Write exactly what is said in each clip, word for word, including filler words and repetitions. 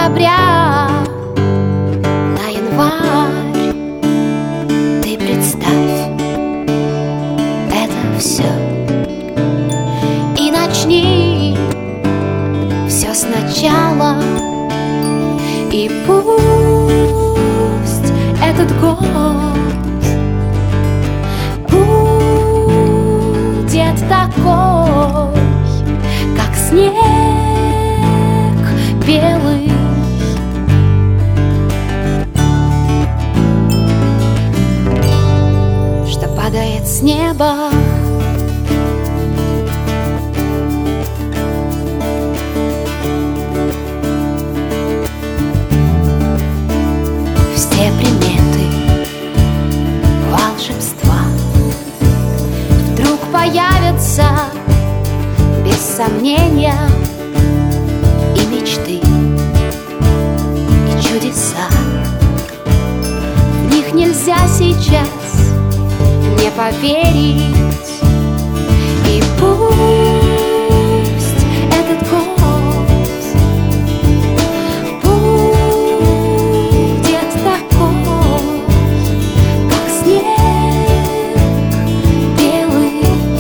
декабря на январь. Ты представь это все и начни все сначала. И пусть этот год будет такой, как снег белый. Что падает с неба. Все приметы волшебства вдруг появятся без сомнения. И мечты, и чудеса, в них нельзя сейчас не поверить. И пусть этот год будет такой, как снег белый.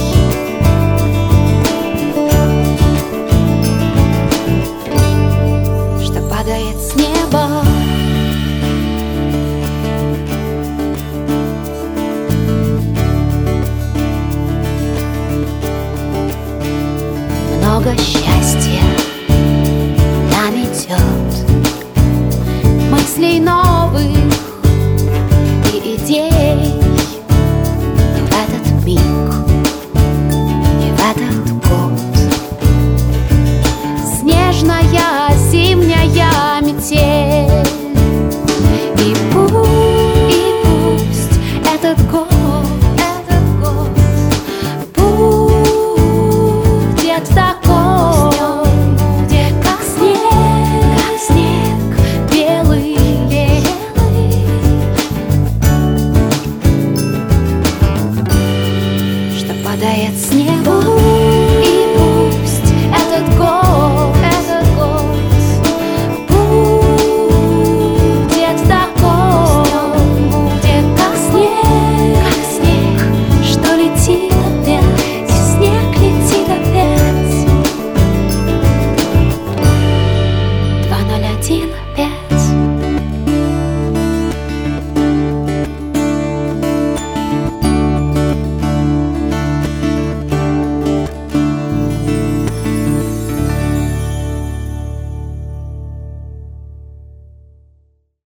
Что падает с неба. Много счастья нам идет, мыслей новых и идей. И в этот миг, и в этот год снежная зимняя метель. И пусть, и пусть этот год, этот год будет такой, как снег, как снег белый, белый. Что падает с неба. И пусть этот год, этот год будет такой, будет как снег, как снег, что летит опять, и снег летит опять. Два ноль один опять.